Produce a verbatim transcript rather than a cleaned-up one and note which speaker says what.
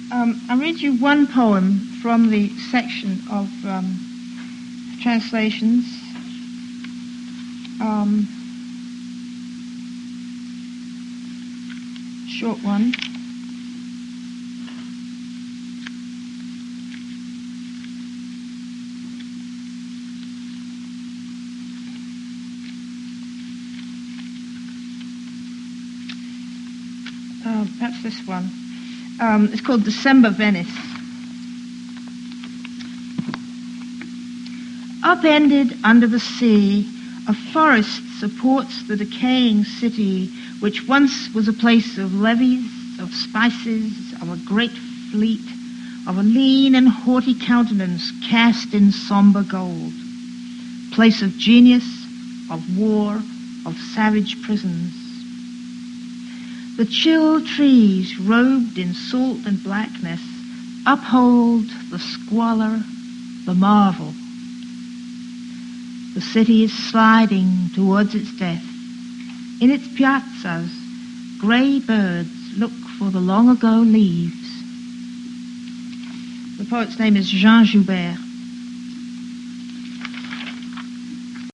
Speaker 1: Um, I'll read you one poem from the section of um, translations. Um, short one. Uh, perhaps this one. Um, it's called December Venice. Upended under the sea, a forest supports the decaying city, which once was a place of levees, of spices, of a great fleet, of a lean and haughty countenance cast in somber gold. Place of genius, of war, of savage prisons. The chill trees, robed in salt and blackness, uphold the squalor, the marvel. The city is sliding towards its death. In its piazzas, grey birds look for the long-ago leaves. The poet's name is Jean Joubert.